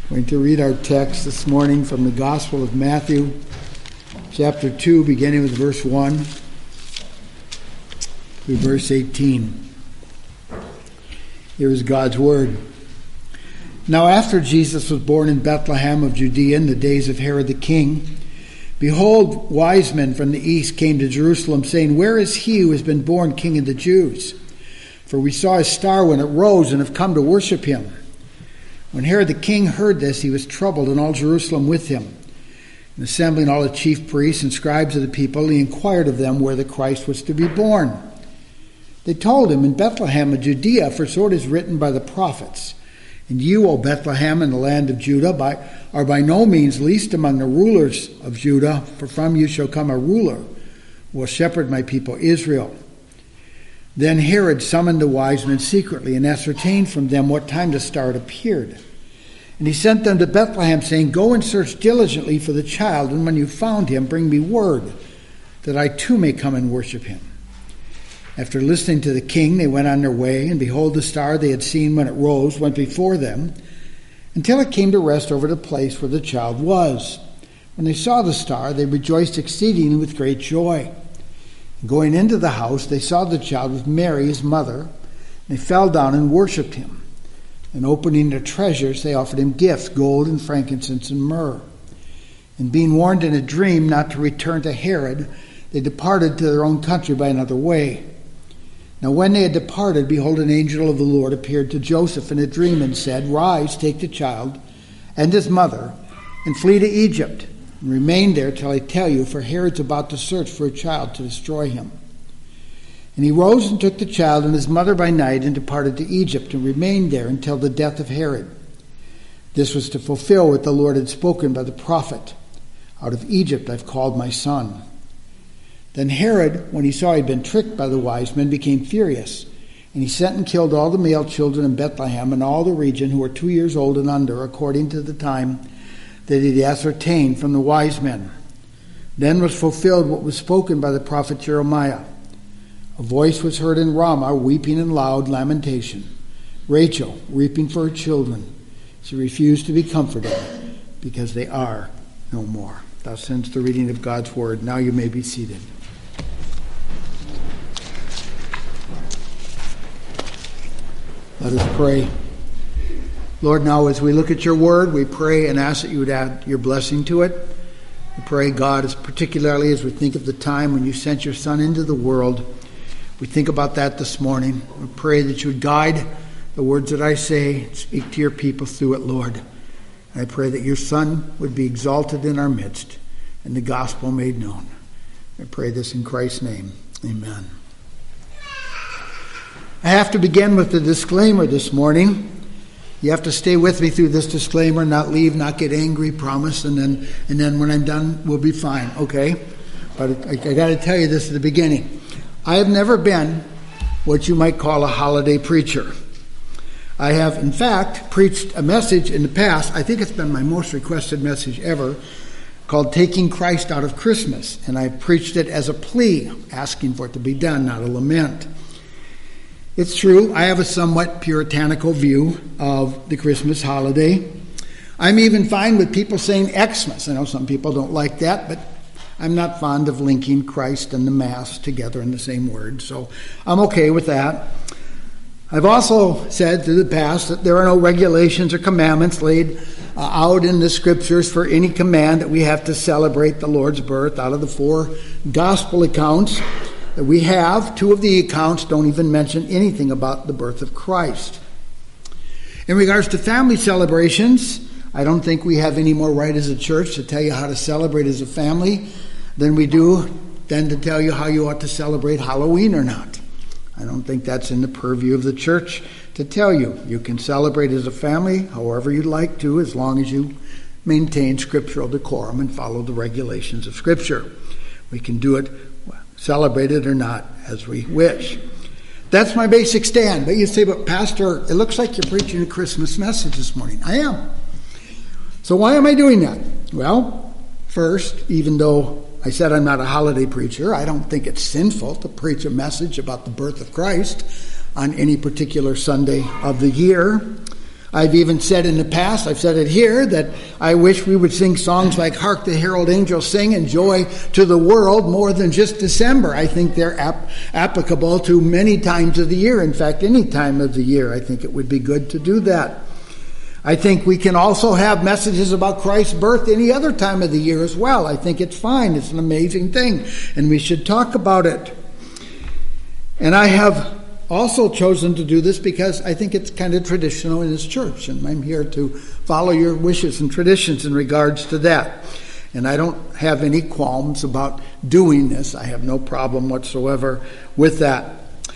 Going to read our text this morning from the Gospel of Matthew, chapter 2, beginning with verse 1 through verse 18. Here is God's word. Now after Jesus was born in Bethlehem of Judea in the days of Herod the king, behold, wise men from the east came to Jerusalem, saying, Where is he who has been born King of the Jews? For we saw his star when it rose and have come to worship him. When Herod the king heard this, he was troubled, and all Jerusalem with him. And assembling all the chief priests and scribes of the people, he inquired of them where the Christ was to be born. They told him, In Bethlehem of Judea, for so it is written by the prophets. And you, O Bethlehem, in the land of Judah, are by no means least among the rulers of Judah, for from you shall come a ruler who will shepherd my people Israel. Then Herod summoned the wise men secretly and ascertained from them what time the star had appeared. And he sent them to Bethlehem, saying, Go and search diligently for the child, and when you found him, bring me word, that I too may come and worship him. After listening to the king, they went on their way, and behold, the star they had seen when it rose went before them, until it came to rest over the place where the child was. When they saw the star, they rejoiced exceedingly with great joy. Going into the house, they saw the child with Mary, his mother. They fell down and worshipped him. And opening their treasures, they offered him gifts, gold and frankincense and myrrh. And being warned in a dream not to return to Herod, they departed to their own country by another way. Now when they had departed, behold, an angel of the Lord appeared to Joseph in a dream and said, Rise, take the child and his mother, and flee to Egypt. And remain there till I tell you, for Herod's about to search for a child to destroy him. And he rose and took the child and his mother by night and departed to Egypt and remained there until the death of Herod. This was to fulfill what the Lord had spoken by the prophet. Out of Egypt I've called my son. Then Herod, when he saw he had been tricked by the wise men, became furious. And he sent and killed all the male children in Bethlehem and all the region who were 2 years old and under, according to the time that he had ascertained from the wise men. Then was fulfilled what was spoken by the prophet Jeremiah. A voice was heard in Ramah, weeping and loud lamentation. Rachel, weeping for her children. She refused to be comforted, because they are no more. Thus ends the reading of God's word. Now you may be seated. Let us pray. Lord, now as we look at your word, we pray and ask that you would add your blessing to it. We pray, God, as particularly as we think of the time when you sent your Son into the world, we think about that this morning. We pray that you would guide the words that I say, speak to your people through it, Lord. I pray that your Son would be exalted in our midst and the gospel made known. I pray this in Christ's name. Amen. I have to begin with the disclaimer this morning. You have to stay with me through this disclaimer, not leave, not get angry, promise, and then when I'm done, we'll be fine, okay? But I got to tell you this at the beginning. I have never been what you might call a holiday preacher. I have, in fact, preached a message in the past. I think it's been my most requested message ever, called Taking Christ Out of Christmas. And I preached it as a plea, asking for it to be done, not a lament. It's true, I have a somewhat puritanical view of the Christmas holiday. I'm even fine with people saying Xmas. I know some people don't like that, but I'm not fond of linking Christ and the Mass together in the same word, so I'm okay with that. I've also said through the past that there are no regulations or commandments laid out in the Scriptures for any command that we have to celebrate the Lord's birth. Out of the 4 gospel accounts that we have, 2 of the accounts don't even mention anything about the birth of Christ. In regards to family celebrations, I don't think we have any more right as a church to tell you how to celebrate as a family than we do then to tell you how you ought to celebrate Halloween or not. I don't think that's in the purview of the church to tell you. You can celebrate as a family however you'd like to, as long as you maintain scriptural decorum and follow the regulations of Scripture. We can do it, celebrate it or not, as we wish. That's my basic stand. But you say, but Pastor, it looks like you're preaching a Christmas message this morning. I am. So why am I doing that? Well, first, even though I said I'm not a holiday preacher, I don't think it's sinful to preach a message about the birth of Christ on any particular Sunday of the year. I've even said in the past, I've said it here, that I wish we would sing songs like Hark the Herald Angels Sing and Joy to the World more than just December. I think they're applicable to many times of the year. In fact, any time of the year, I think it would be good to do that. I think we can also have messages about Christ's birth any other time of the year as well. I think it's fine. It's an amazing thing, and we should talk about it. And I have also chosen to do this because I think it's kind of traditional in this church, and I'm here to follow your wishes and traditions in regards to that. And I don't have any qualms about doing this. I have no problem whatsoever with that.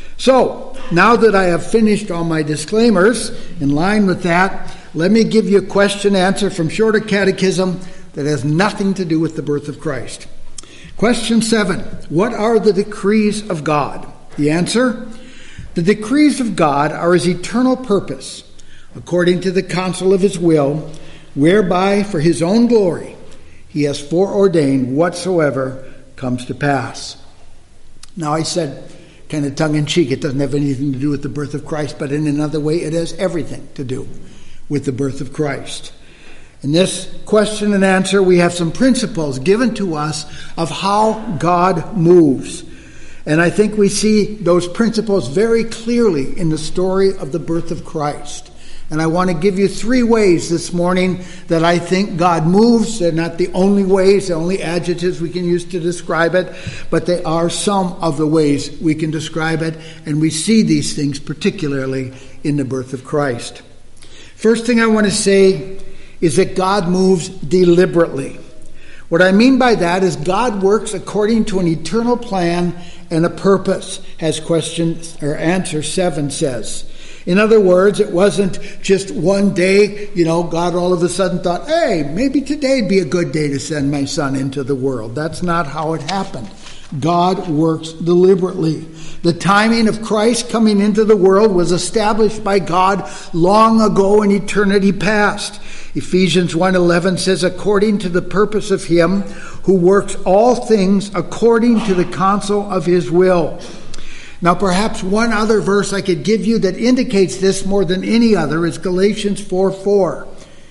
So, now that I have finished all my disclaimers, in line with that, let me give you a question answer from Shorter Catechism that has nothing to do with the birth of Christ. Question 7. What are the decrees of God? The answer: the decrees of God are his eternal purpose, according to the counsel of his will, whereby for his own glory he has foreordained whatsoever comes to pass. Now, I said, kind of tongue-in-cheek, it doesn't have anything to do with the birth of Christ, but in another way it has everything to do with the birth of Christ. In this question and answer, we have some principles given to us of how God moves. And I think we see those principles very clearly in the story of the birth of Christ. And I want to give you 3 ways this morning that I think God moves. They're not the only ways, the only adjectives we can use to describe it, but they are some of the ways we can describe it. And we see these things particularly in the birth of Christ. First thing I want to say is that God moves deliberately. What I mean by that is God works according to an eternal plan and a purpose, as question or answer 7 says. In other words, it wasn't just one day, God all of a sudden thought, hey, maybe today'd be a good day to send my son into the world. That's not how it happened. God works deliberately. The timing of Christ coming into the world was established by God long ago in eternity past. Ephesians 1:11 says, according to the purpose of him who works all things according to the counsel of his will. Now, perhaps one other verse I could give you that indicates this more than any other is Galatians 4:4.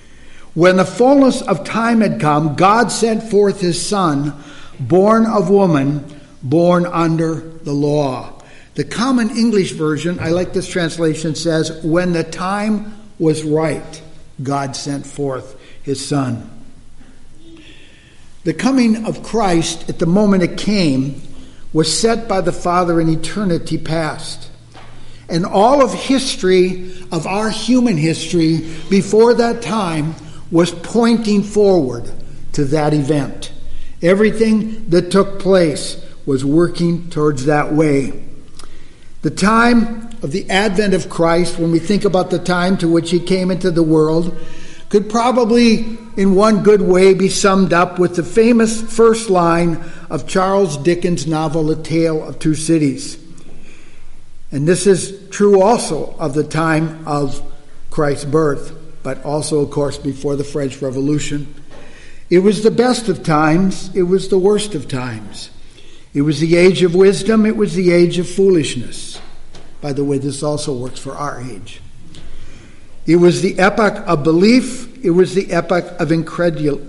When the fullness of time had come, God sent forth his Son, born of woman, born under the law. The Common English Version, I like this translation, says, when the time was right, God sent forth his Son. The coming of Christ at the moment it came was set by the Father in eternity past. And all of history, of our human history, before that time was pointing forward to that event. Everything that took place was working towards that way. The time of the advent of Christ, when we think about the time to which he came into the world, could probably in one good way be summed up with the famous first line of Charles Dickens' novel, A Tale of Two Cities. And this is true also of the time of Christ's birth, but also, of course, before the French Revolution. It was the best of times, it was the worst of times. It was the age of wisdom, it was the age of foolishness. By the way, this also works for our age. It was the epoch of belief, it was the epoch of incredulous,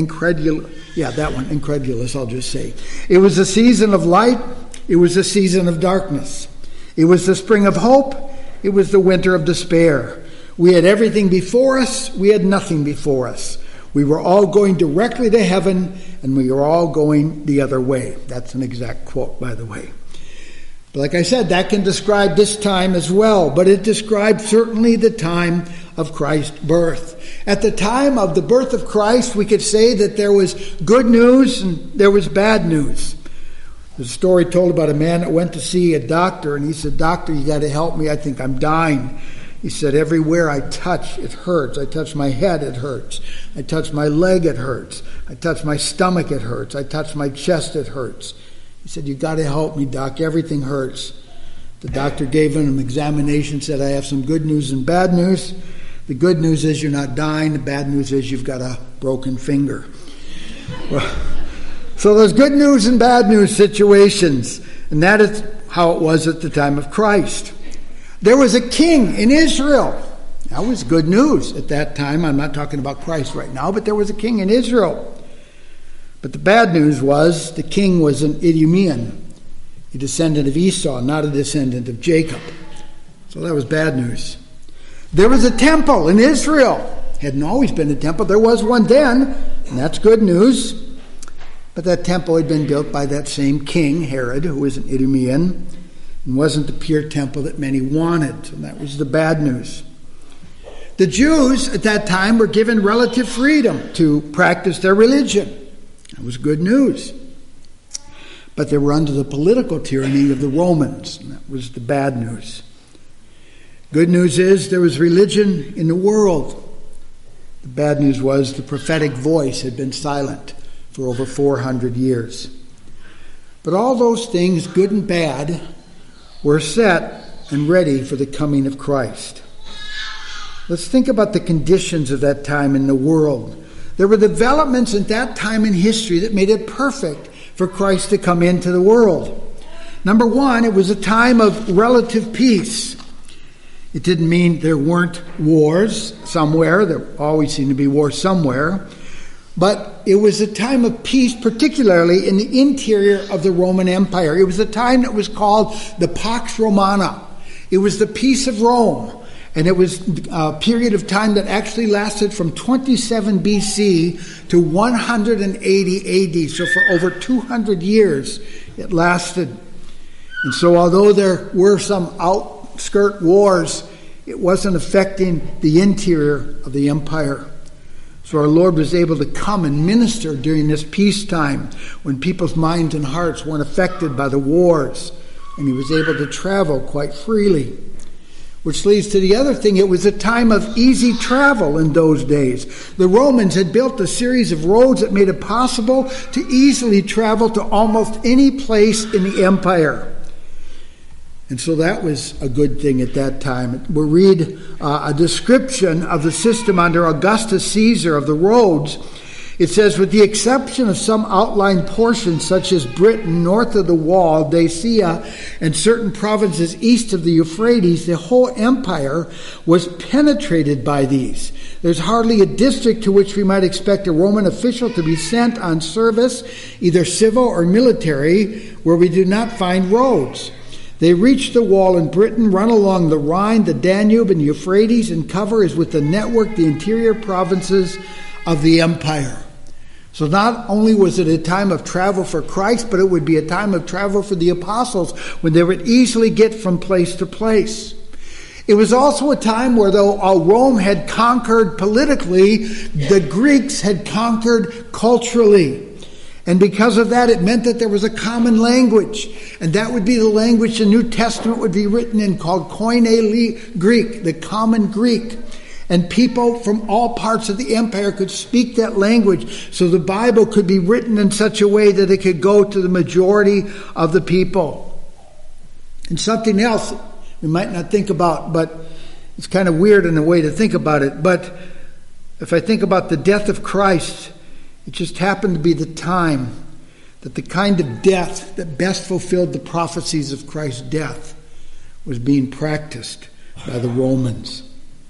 I'll just say. It was the season of light, it was the season of darkness. It was the spring of hope, it was the winter of despair. We had everything before us, we had nothing before us. We were all going directly to heaven, and we were all going the other way. That's an exact quote, by the way. But like I said, that can describe this time as well, but it describes certainly the time of Christ's birth. At the time of the birth of Christ, we could say that there was good news and there was bad news. There's a story told about a man that went to see a doctor, and he said, "Doctor, you got to help me. I think I'm dying." He said, "Everywhere I touch, it hurts. I touch my head, it hurts. I touch my leg, it hurts. I touch my stomach, it hurts. I touch my chest, it hurts." He said, "You got to help me, Doc. Everything hurts." The doctor gave him an examination, said, "I have some good news and bad news. The good news is you're not dying. The bad news is you've got a broken finger." Well, so there's good news and bad news situations. And that is how it was at the time of Christ. There was a king in Israel, That was good news at that time. I'm not talking about Christ right now, but there was a king in Israel. But the bad news was the king was an Idumean, a descendant of Esau, not a descendant of Jacob. So that was bad news. There was a temple in Israel. Hadn't always been a temple. There was one then, and that's good news. But that temple had been built by that same king, Herod, who was an Idumean, and wasn't the pure temple that many wanted. So that was the bad news. The Jews at that time were given relative freedom to practice their religion. That was good news. But they were under the political tyranny of the Romans, and that was the bad news. Good news is there was religion in the world. The bad news was the prophetic voice had been silent for over 400 years. But all those things, good and bad, were set and ready for the coming of Christ. Let's think about the conditions of that time in the world. There were developments at that time in history that made it perfect for Christ to come into the world. Number one, it was a time of relative peace. It didn't mean there weren't wars somewhere. There always seemed to be wars somewhere. But it was a time of peace, particularly in the interior of the Roman Empire. It was a time that was called the Pax Romana. It was the peace of Rome. And it was a period of time that actually lasted from 27 BC to 180 AD. So for over 200 years it lasted. And so although there were some outskirt wars, it wasn't affecting the interior of the empire. So our Lord was able to come and minister during this peacetime when people's minds and hearts weren't affected by the wars. And he was able to travel quite freely. Which leads to the other thing. It was a time of easy travel in those days. The Romans had built a series of roads that made it possible to easily travel to almost any place in the empire. And so that was a good thing at that time. We'll read a description of the system under Augustus Caesar of the roads. It says, with the exception of some outlying portions such as Britain north of the wall, Dacia, and certain provinces east of the Euphrates, the whole empire was penetrated by these. There's hardly a district to which we might expect a Roman official to be sent on service, either civil or military, where we do not find roads. They reach the wall in Britain, run along the Rhine, the Danube, and Euphrates, and cover as with the network the interior provinces of the empire. So not only was it a time of travel for Christ, but it would be a time of travel for the apostles when they would easily get from place to place. It was also a time where, though Rome had conquered politically, the Greeks had conquered culturally. And because of that, it meant that there was a common language. And that would be the language the New Testament would be written in, called Koine Greek, the common Greek. And people from all parts of the empire could speak that language, so the Bible could be written in such a way that it could go to the majority of the people. And something else we might not think about, but it's kind of weird in a way to think about it. But if I think about the death of Christ, it just happened to be the time that the kind of death that best fulfilled the prophecies of Christ's death was being practiced by the Romans.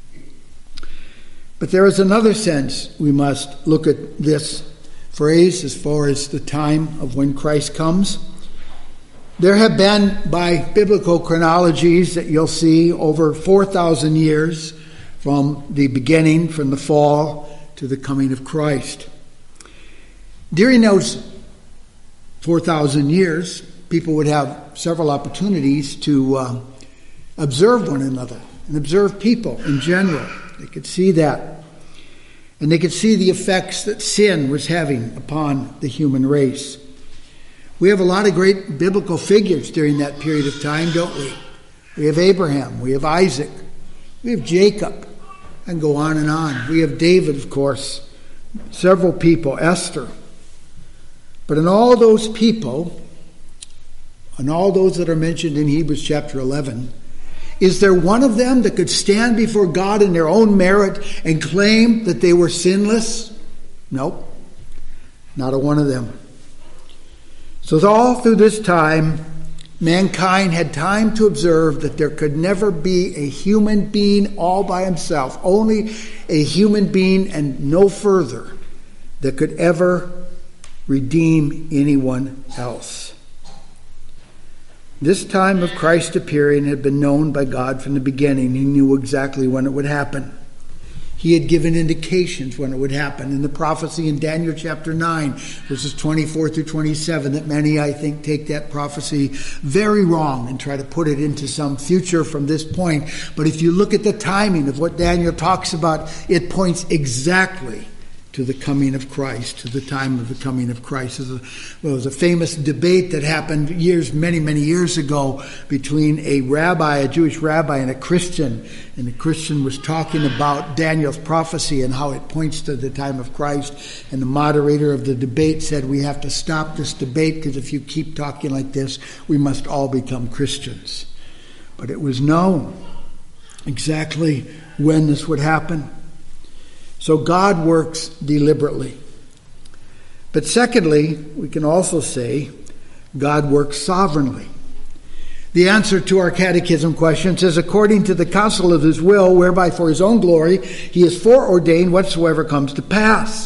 But there is another sense we must look at this phrase as far as the time of when Christ comes. There have been, by biblical chronologies that you'll see, over 4,000 years from the beginning, from the fall to the coming of Christ. During those 4,000 years, people would have several opportunities to observe one another and observe people in general. They could see that. And they could see the effects that sin was having upon the human race. We have a lot of great biblical figures during that period of time, don't we? We have Abraham, we have Isaac, we have Jacob, and go on and on. We have David, of course, several people, Esther. But in all those people, and all those that are mentioned in Hebrews chapter 11, is there one of them that could stand before God in their own merit and claim that they were sinless? Nope. Not a one of them. So all through this time, Mankind had time to observe that there could never be a human being all by himself, only a human being and no further, that could ever redeem anyone else. This time of Christ appearing had been known by God from the beginning. He knew exactly when it would happen. He had given indications when it would happen in the prophecy in Daniel chapter 9, verses 24 through 27, that many, I think, take that prophecy very wrong and try to put it into some future from this point. But if you look at the timing of what Daniel talks about, it points exactly to the coming of Christ, to the time of the coming of Christ. It was a famous debate that happened many, many years ago between a Jewish rabbi, and a Christian. And the Christian was talking about Daniel's prophecy and how it points to the time of Christ. And the moderator of the debate said, we have to stop this debate because if you keep talking like this, we must all become Christians. But it was known exactly when this would happen. So God works deliberately. But secondly, we can also say God works sovereignly. The answer to our catechism question says, according to the counsel of his will, whereby for his own glory he has foreordained whatsoever comes to pass.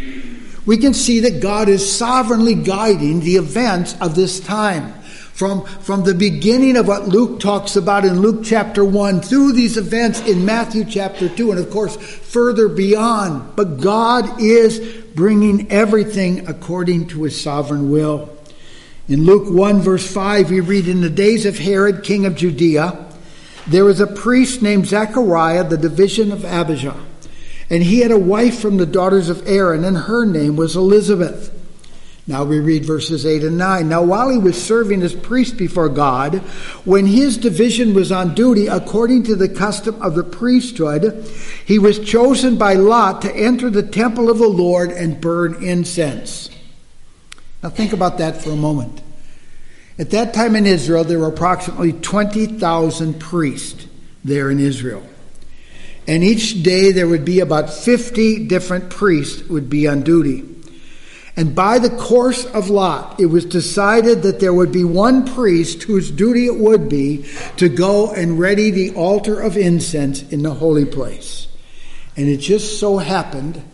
We can see that God is sovereignly guiding the events of this time. From the beginning of what Luke talks about in Luke chapter 1 through these events in Matthew chapter 2 and of course further beyond. But God is bringing everything according to his sovereign will. In Luke 1 verse 5 we read, in the days of Herod king of Judea there was a priest named Zechariah, the division of Abijah. And he had a wife from the daughters of Aaron, and her name was Elizabeth. Now we read verses 8 and 9. Now while he was serving as priest before God, when his division was on duty according to the custom of the priesthood, he was chosen by lot to enter the temple of the Lord and burn incense. Now think about that for a moment. At that time in Israel, there were approximately 20,000 priests there in Israel. And each day there would be about 50 different priests would be on duty. And by the course of lot, it was decided that there would be one priest whose duty it would be to go and ready the altar of incense in the holy place. And it just so happened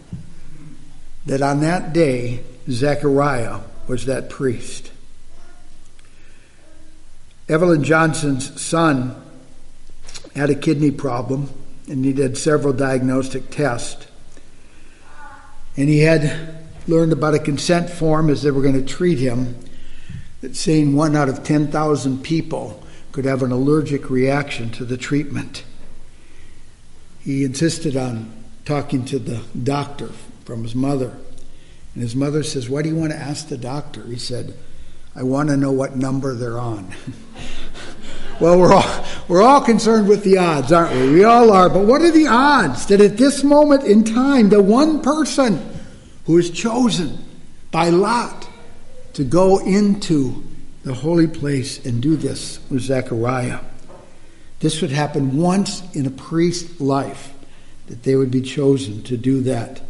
that on that day, Zechariah was that priest. Evelyn Johnson's son had a kidney problem, and he did several diagnostic tests. And he had learned about a consent form as they were going to treat him, that saying 1 out of 10,000 people could have an allergic reaction to the treatment. He insisted on talking to the doctor from his mother. And his mother says, "Why do you want to ask the doctor?" He said, "I want to know what number they're on." Well, we're all concerned with the odds, aren't we? We all are. But what are the odds that at this moment in time, the one person who is chosen by lot to go into the holy place and do this was Zechariah? This would happen once in a priest's life, that they would be chosen to do that.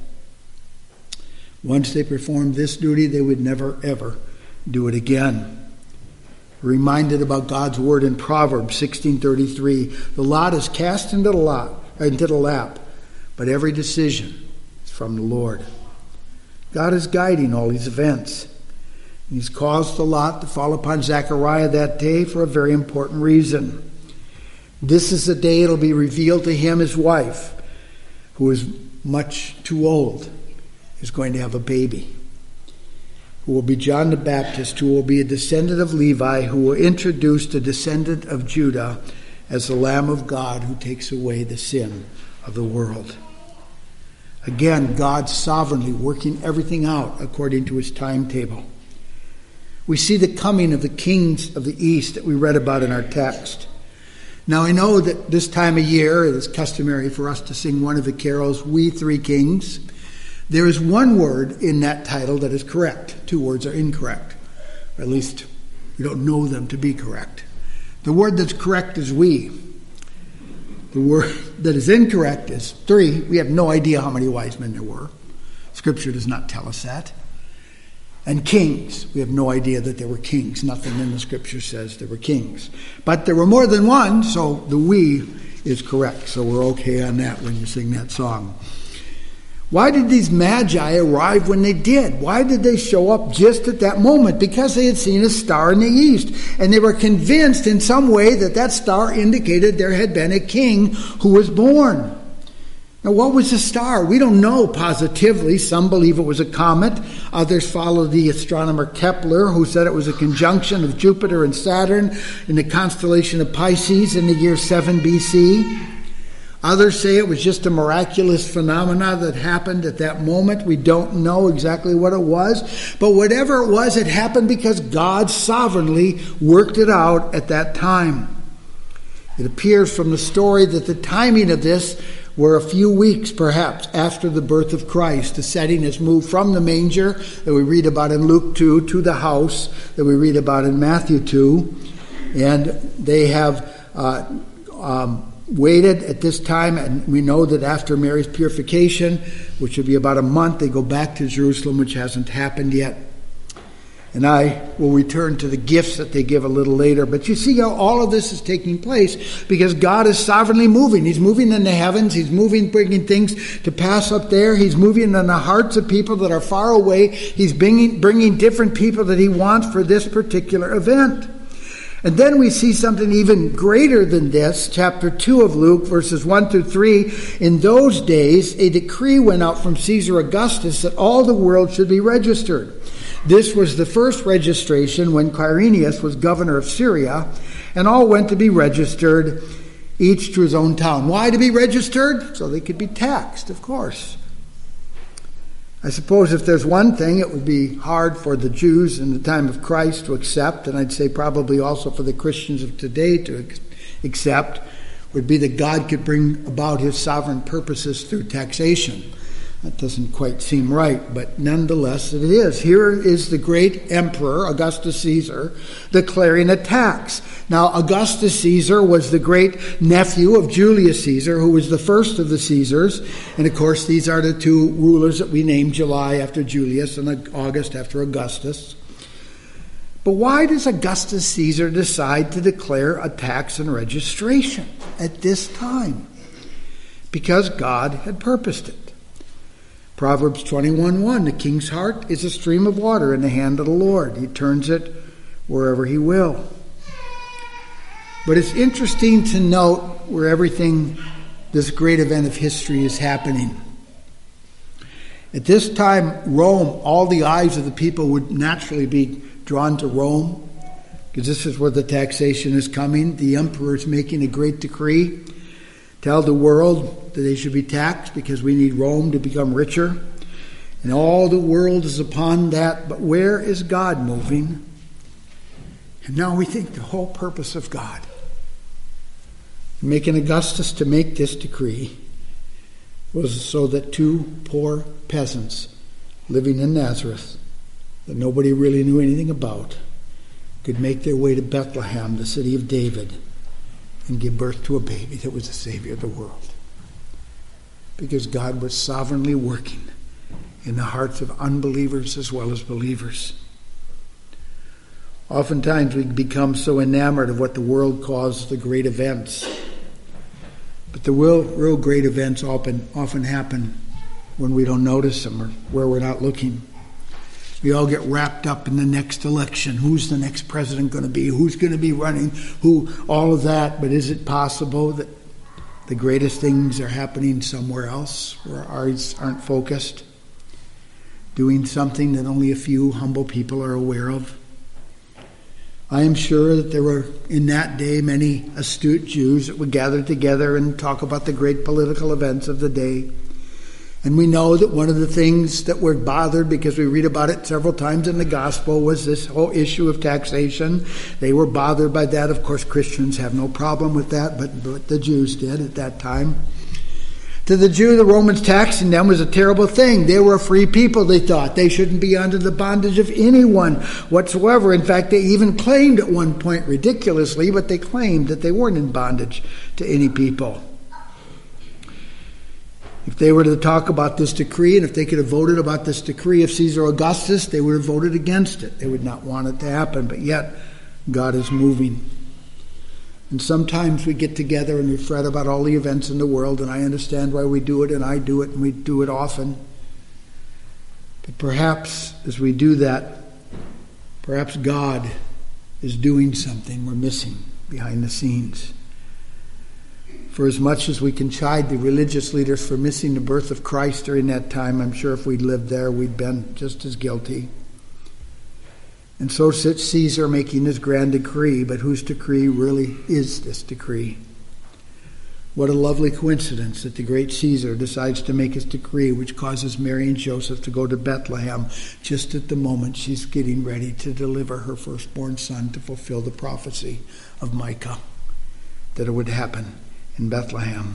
Once they performed this duty, they would never, ever do it again. We're reminded about God's word in Proverbs 16:33. The lot is cast into the lap, but every decision is from the Lord. God is guiding all these events. He's caused the lot to fall upon Zechariah that day for a very important reason. This is the day it'll be revealed to him his wife, who is much too old, is going to have a baby, who will be John the Baptist, who will be a descendant of Levi, who will introduce the descendant of Judah as the Lamb of God who takes away the sin of the world. Again, God sovereignly working everything out according to his timetable. We see the coming of the kings of the east that we read about in our text. Now, I know that this time of year it is customary for us to sing one of the carols, We Three Kings. There is one word in that title that is correct. 2 words are incorrect. Or at least we don't know them to be correct. The word that's correct is we. The word that is incorrect is 3. We have no idea how many wise men there were. Scripture does not tell us that. and kings. We have no idea that there were kings. Nothing in the scripture says there were kings. But there were more than one, so the we is correct. So we're okay on that when you sing that song. Why did these magi arrive when they did? Why did they show up just at that moment? Because they had seen a star in the east, and they were convinced in some way that that star indicated there had been a king who was born. Now, what was the star? We don't know positively. Some believe it was a comet. Others follow the astronomer Kepler, who said it was a conjunction of Jupiter and Saturn in the constellation of Pisces in the year 7 BC. Others say it was just a miraculous phenomena that happened at that moment. We don't know exactly what it was. But whatever it was, it happened because God sovereignly worked it out at that time. It appears from the story that the timing of this were a few weeks, perhaps, after the birth of Christ. The setting has moved from the manger that we read about in Luke 2 to the house that we read about in Matthew 2. And they have waited at this time, and we know that after Mary's purification, which would be about a month, they go back to Jerusalem, which hasn't happened yet. And I will return to the gifts that they give a little later. But you see how all of this is taking place because God is sovereignly moving. He's moving in the heavens. He's moving, bringing things to pass up there. He's moving in the hearts of people that are far away. He's bringing different people that he wants for this particular event. And then we see something even greater than this. Chapter 2 of Luke, verses 1 through 3. In those days, a decree went out from Caesar Augustus that all the world should be registered. This was the first registration when Quirinius was governor of Syria, and all went to be registered, each to his own town. Why to be registered? So they could be taxed, of course. I suppose if there's one thing it would be hard for the Jews in the time of Christ to accept, and I'd say probably also for the Christians of today to accept, would be that God could bring about his sovereign purposes through taxation. That doesn't quite seem right, but nonetheless it is. Here is the great emperor, Augustus Caesar, declaring a tax. Now, Augustus Caesar was the great nephew of Julius Caesar, who was the first of the Caesars. And of course, these are the two rulers that we named, July after Julius and August after Augustus. But why does Augustus Caesar decide to declare a tax and registration at this time? Because God had purposed it. Proverbs 21:1, the king's heart is a stream of water in the hand of the Lord. He turns it wherever he will. But it's interesting to note where everything, this great event of history is happening. At this time, Rome, all the eyes of the people would naturally be drawn to Rome, because this is where the taxation is coming. The emperor is making a great decree. Tell the world that they should be taxed because we need Rome to become richer. And all the world is upon that. But where is God moving? And now we think the whole purpose of God in making Augustus to make this decree was so that two poor peasants living in Nazareth that nobody really knew anything about could make their way to Bethlehem, the city of David, and give birth to a baby that was the Savior of the world. Because God was sovereignly working in the hearts of unbelievers as well as believers. Oftentimes we become so enamored of what the world calls the great events. But the real great events often happen when we don't notice them or where we're not looking. We all get wrapped up in the next election. Who's the next president going to be? Who's going to be running? All of that. But is it possible that the greatest things are happening somewhere else where our eyes aren't focused? Doing something that only a few humble people are aware of? I am sure that there were in that day many astute Jews that would gather together and talk about the great political events of the day. And we know that one of the things that were bothered, because we read about it several times in the gospel, was this whole issue of taxation. They were bothered by that. Of course, Christians have no problem with that, but the Jews did at that time. To the Jew, the Romans taxing them was a terrible thing. They were a free people, they thought. They shouldn't be under the bondage of anyone whatsoever. In fact, they even claimed at one point, ridiculously, but they claimed that they weren't in bondage to any people. If they were to talk about this decree, and if they could have voted about this decree of Caesar Augustus, they would have voted against it. They would not want it to happen, but yet God is moving. And sometimes we get together and we fret about all the events in the world, and I understand why we do it, and I do it, and we do it often. But perhaps as we do that, perhaps God is doing something we're missing behind the scenes. For as much as we can chide the religious leaders for missing the birth of Christ during that time, I'm sure if we'd lived there, we'd been just as guilty. And so sits Caesar making his grand decree, but whose decree really is this decree? What a lovely coincidence that the great Caesar decides to make his decree, which causes Mary and Joseph to go to Bethlehem just at the moment she's getting ready to deliver her firstborn son to fulfill the prophecy of Micah, that it would happen in Bethlehem.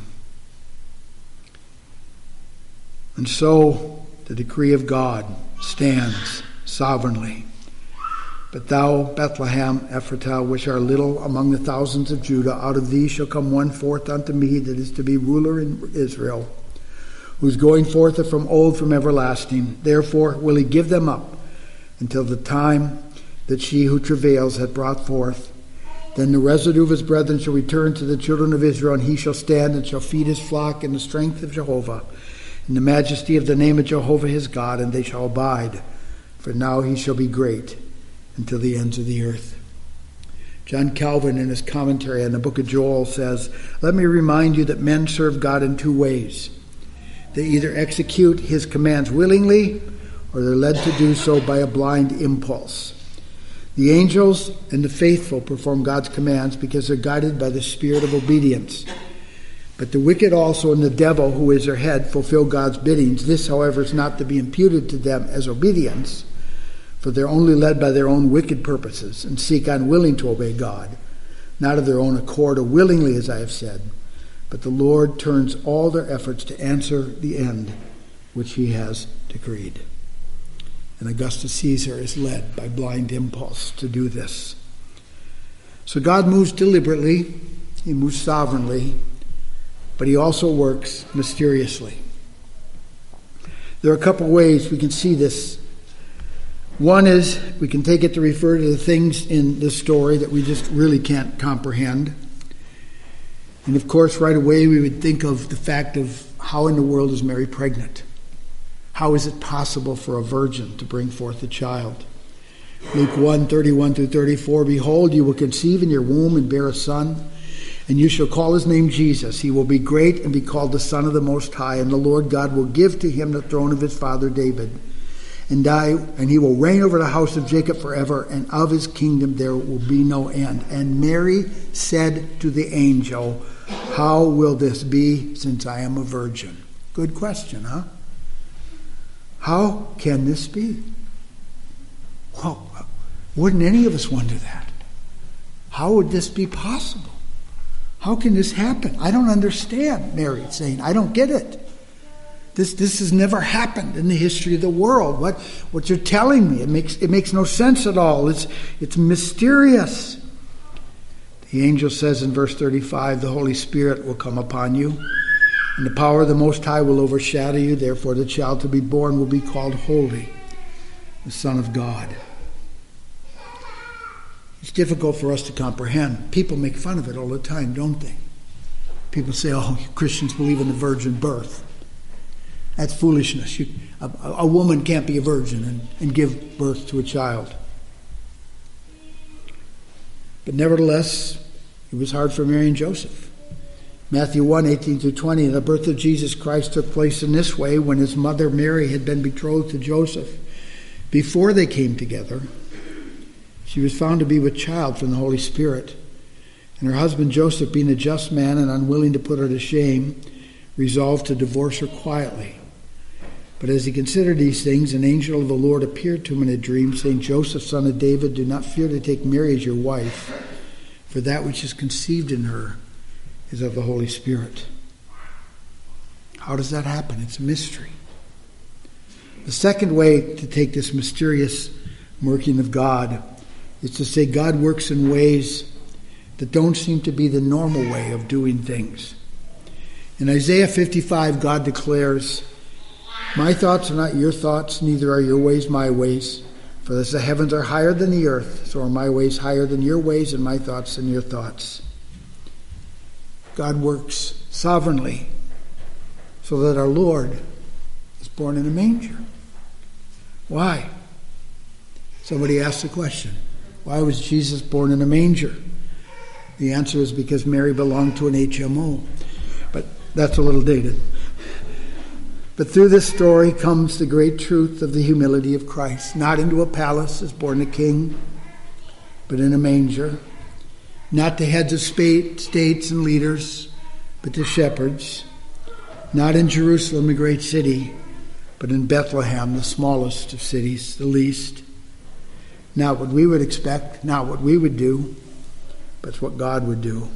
And so the decree of God stands sovereignly. But thou, Bethlehem, Ephratah, which art little among the thousands of Judah, out of thee shall come one forth unto me that is to be ruler in Israel, whose going forth are from old, from everlasting. Therefore will he give them up until the time that she who travails hath brought forth. Then the residue of his brethren shall return to the children of Israel, and he shall stand and shall feed his flock in the strength of Jehovah, in the majesty of the name of Jehovah his God, and they shall abide. For now he shall be great until the ends of the earth. John Calvin, in his commentary on the book of Joel, says, "Let me remind you that men serve God in two ways. They either execute his commands willingly, or they're led to do so by a blind impulse. The angels and the faithful perform God's commands because they're guided by the spirit of obedience. But the wicked also and the devil, who is their head, fulfill God's biddings. This, however, is not to be imputed to them as obedience, for they're only led by their own wicked purposes and seek unwilling to obey God, not of their own accord or willingly, as I have said. But the Lord turns all their efforts to answer the end which he has decreed." And Augustus Caesar is led by blind impulse to do this. So God moves deliberately, he moves sovereignly, but he also works mysteriously. There are a couple ways we can see this. One is we can take it to refer to the things in this story that we just really can't comprehend. And of course, right away we would think of the fact of how in the world is Mary pregnant? How is it possible for a virgin to bring forth a child? Luke 1:31-34, "Behold, you will conceive in your womb and bear a son, and you shall call his name Jesus. He will be great and be called the Son of the Most High, and the Lord God will give to him the throne of his father David. And he will reign over the house of Jacob forever, and of his kingdom there will be no end." And Mary said to the angel, "How will this be, since I am a virgin?" Good question, huh? How can this be? Well, wouldn't any of us wonder that? How would this be possible? How can this happen? I don't understand, Mary's saying. I don't get it. This has never happened in the history of the world. What you're telling me, it makes no sense at all. It's mysterious. The angel says in verse 35, "The Holy Spirit will come upon you, and the power of the Most High will overshadow you. Therefore the child to be born will be called Holy, the Son of God." It's difficult for us to comprehend. People make fun of it all the time, don't they? People say, "Oh, Christians believe in the virgin birth." That's foolishness. A woman can't be a virgin and give birth to a child. But nevertheless, it was hard for Mary and Joseph. Matthew 1:18-20, "The birth of Jesus Christ took place in this way: when his mother Mary had been betrothed to Joseph, before they came together, she was found to be with child from the Holy Spirit. And her husband Joseph, being a just man and unwilling to put her to shame, resolved to divorce her quietly. But as he considered these things, an angel of the Lord appeared to him in a dream, saying, 'Joseph, son of David, do not fear to take Mary as your wife, for that which is conceived in her is of the Holy Spirit.'" How does that happen? It's a mystery. The second way to take this mysterious working of God is to say God works in ways that don't seem to be the normal way of doing things. In Isaiah 55, God declares, "My thoughts are not your thoughts, neither are your ways my ways. For as the heavens are higher than the earth, so are my ways higher than your ways, and my thoughts than your thoughts." God works sovereignly so that our Lord is born in a manger. Why? Somebody asked the question, why was Jesus born in a manger? The answer is because Mary belonged to an HMO. But that's a little dated. But through this story comes the great truth of the humility of Christ. Not into a palace is born a king, but in a manger. Not to heads of states and leaders, but to shepherds. Not in Jerusalem, a great city, but in Bethlehem, the smallest of cities, the least. Not what we would expect, not what we would do, but what God would do.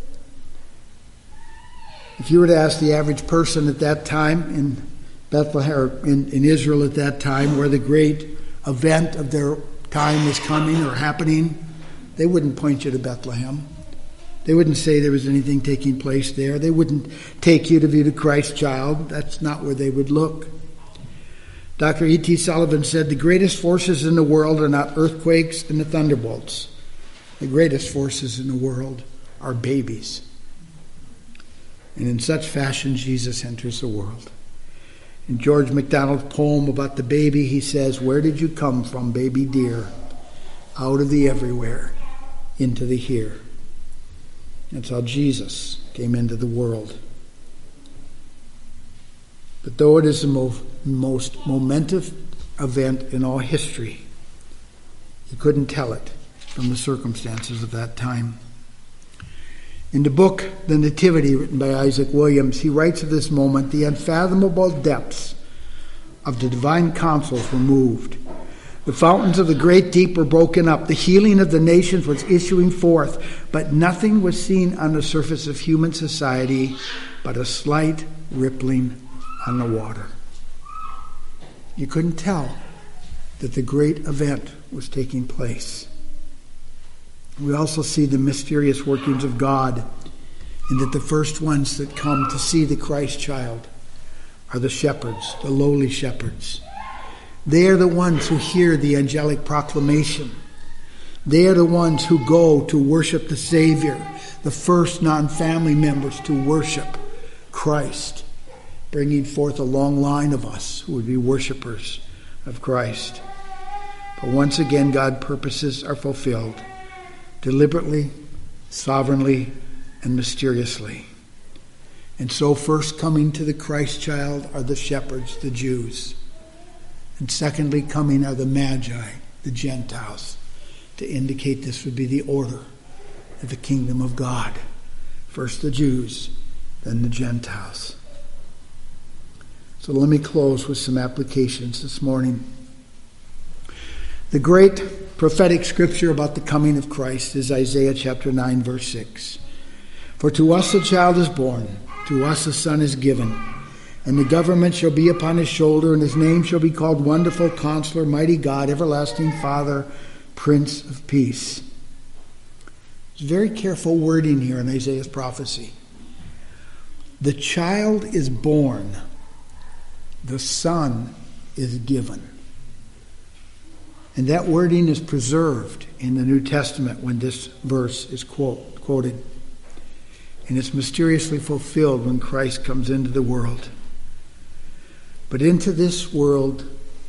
If you were to ask the average person at that time in Bethlehem, or in Israel at that time, where the great event of their time was coming or happening, they wouldn't point you to Bethlehem. They wouldn't say there was anything taking place there. They wouldn't take you to view the Christ child. That's not where they would look. Dr. E.T. Sullivan said, "The greatest forces in the world are not earthquakes and the thunderbolts. The greatest forces in the world are babies." And in such fashion, Jesus enters the world. In George MacDonald's poem about the baby, he says, "Where did you come from, baby dear? Out of the everywhere, into the here." That's how Jesus came into the world. But though it is the most momentous event in all history, you couldn't tell it from the circumstances of that time. In the book, The Nativity, written by Isaac Williams, he writes of this moment, "The unfathomable depths of the divine counsels were moved. The fountains of the great deep were broken up. The healing of the nations was issuing forth, but nothing was seen on the surface of human society but a slight rippling on the water." You couldn't tell that the great event was taking place. We also see the mysterious workings of God, in that the first ones that come to see the Christ child are the shepherds, the lowly shepherds. They are the ones who hear the angelic proclamation. They are the ones who go to worship the Savior, the first non-family members to worship Christ, bringing forth a long line of us who would be worshipers of Christ. But once again, God's purposes are fulfilled, deliberately, sovereignly, and mysteriously. And so first coming to the Christ child are the shepherds, the Jews. And secondly coming are the Magi, the Gentiles, to indicate this would be the order of the kingdom of God. First the Jews, then the Gentiles. So let me close with some applications this morning. The great prophetic scripture about the coming of Christ is Isaiah chapter 9, verse 6. "For to us a child is born, to us a son is given, and the government shall be upon his shoulder, and his name shall be called Wonderful Counselor, Mighty God, Everlasting Father, Prince of Peace." There's very careful wording here in Isaiah's prophecy. The child is born, the son is given. And that wording is preserved in the New Testament when this verse is quoted. And it's mysteriously fulfilled when Christ comes into the world. But into this world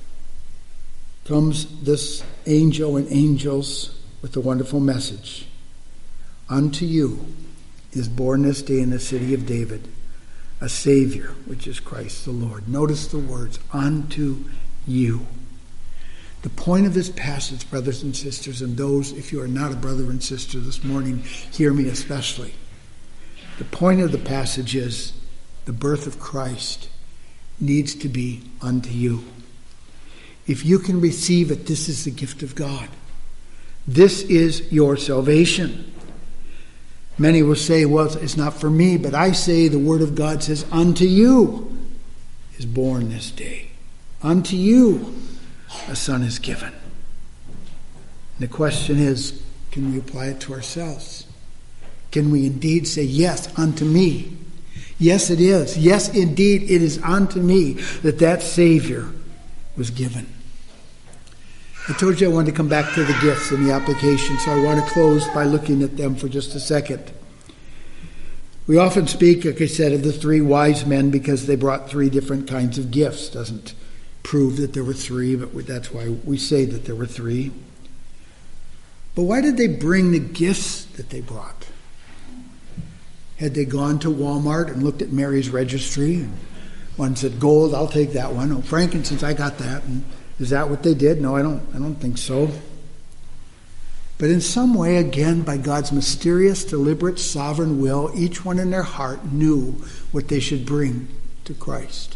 comes this angel and angels with a wonderful message. "Unto you is born this day in the city of David a Savior, which is Christ the Lord." Notice the words, "unto you." The point of this passage, brothers and sisters, and those, if you are not a brother and sister this morning, hear me especially. The point of the passage is the birth of Christ needs to be unto you. If you can receive it, this is the gift of God. This is your salvation. Many will say, "Well, it's not for me," but I say the word of God says, "Unto you is born this day. Unto you a son is given." And the question is, can we apply it to ourselves? Can we indeed say, "Yes, unto me"? Yes, it is. Yes, indeed, it is unto me that Savior was given. I told you I wanted to come back to the gifts and the application, so I want to close by looking at them for just a second. We often speak, like I said, of the 3 wise men because they brought 3 different kinds of gifts. Doesn't prove that there were 3, but that's why we say that there were 3. But why did they bring the gifts that they brought? Had they gone to Walmart and looked at Mary's registry, and one said, gold, I'll take that one. Oh, frankincense, I got that. And is that what they did? No, I don't think so. But in some way, again, by God's mysterious, deliberate, sovereign will, each one in their heart knew what they should bring to Christ.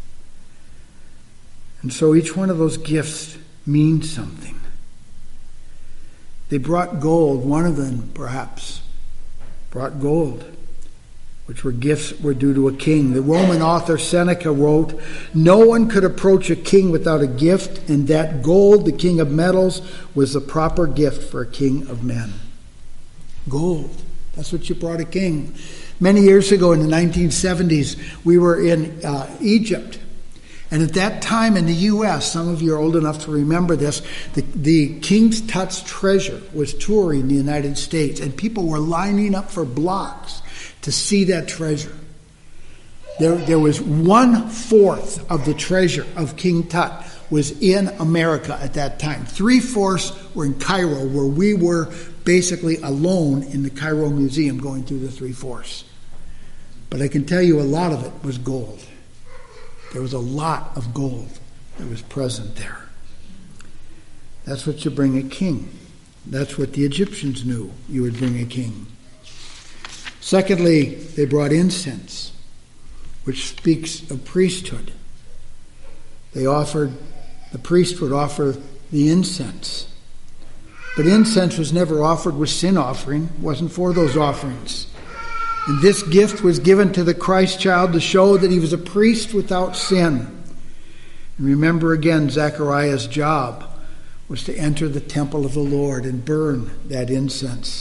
And so each one of those gifts means something. They brought gold. One of them, perhaps, brought gold, which were gifts were due to a king. The Roman author Seneca wrote, "No one could approach a king without a gift, and that gold, the king of metals, was the proper gift for a king of men." Gold. That's what you brought a king. Many years ago in the 1970s, we were in Egypt. And at that time in the U.S., some of you are old enough to remember this, the King's Tut's treasure was touring the United States, and people were lining up for blocks to see that treasure. There was 1/4 of the treasure of King Tut was in America at that time. 3/4 were in Cairo, where we were basically alone in the Cairo Museum going through the 3/4. But I can tell you a lot of it was gold. There was a lot of gold that was present there. That's what you bring a king. That's what the Egyptians knew you would bring a king. Secondly, they brought incense, which speaks of priesthood. The priest would offer the incense. But incense was never offered with sin offering. It wasn't for those offerings. And this gift was given to the Christ child to show that he was a priest without sin. And remember again, Zechariah's job was to enter the temple of the Lord and burn that incense.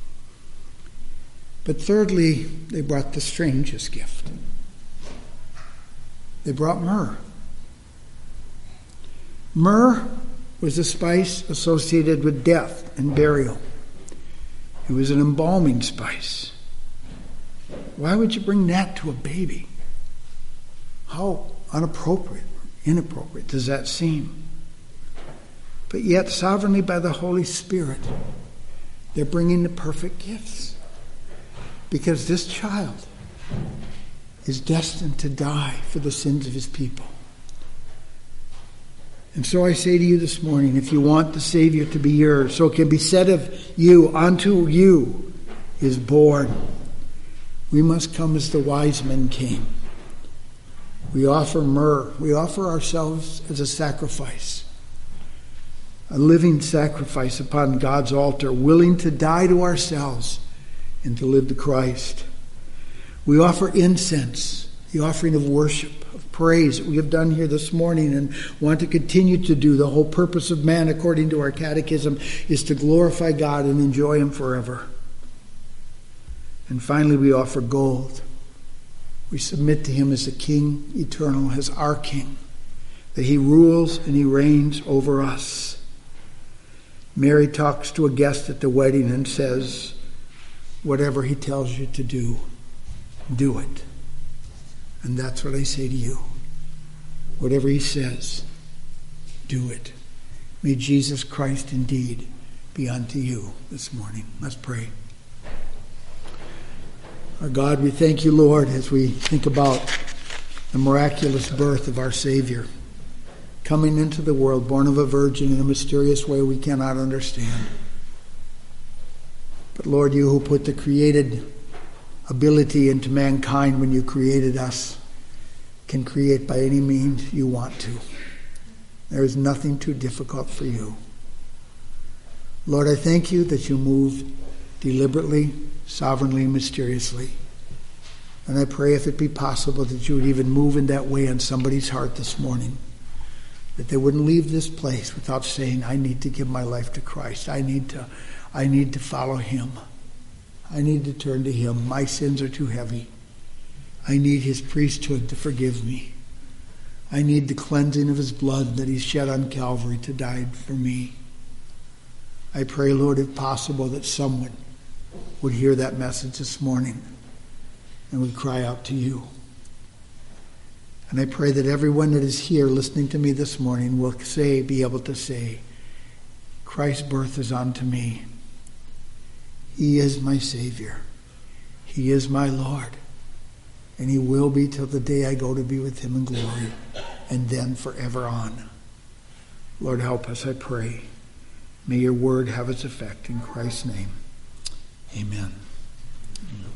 But thirdly, they brought the strangest gift. They brought myrrh. Myrrh was a spice associated with death and burial. It was an embalming spice. Why would you bring that to a baby? How inappropriate does that seem? But yet, sovereignly by the Holy Spirit, they're bringing the perfect gifts. Because this child is destined to die for the sins of his people. And so I say to you this morning, if you want the Savior to be yours, so it can be said of you, unto you is born. We must come as the wise men came. We offer myrrh. We offer ourselves as a sacrifice. A living sacrifice upon God's altar, willing to die to ourselves and to live to Christ. We offer incense, the offering of worship, of praise that we have done here this morning and want to continue to do. The whole purpose of man, according to our catechism, is to glorify God and enjoy him forever. And finally, we offer gold. We submit to him as the King eternal, as our King, that he rules and he reigns over us. Mary talks to a guest at the wedding and says, whatever he tells you to do, do it. And that's what I say to you. Whatever he says, do it. May Jesus Christ indeed be unto you this morning. Let's pray. Our God, we thank you, Lord, as we think about the miraculous birth of our Savior, coming into the world, born of a virgin in a mysterious way we cannot understand. But Lord, you who put the created ability into mankind when you created us, can create by any means you want to. There is nothing too difficult for you. Lord, I thank you that you moved deliberately, sovereignly, mysteriously. And I pray, if it be possible, that you would even move in that way on somebody's heart this morning, that they wouldn't leave this place without saying, I need to give my life to Christ. I need to follow him. I need to turn to him. My sins are too heavy. I need his priesthood to forgive me. I need the cleansing of his blood that he shed on Calvary to die for me. I pray, Lord, if possible, that someone would hear that message this morning and would cry out to you. And I pray that everyone that is here listening to me this morning will be able to say, Christ's birth is unto me. He is my Savior. He is my Lord. And he will be till the day I go to be with him in glory, and then forever on. Lord, help us, I pray. May your word have its effect in Christ's name. Amen.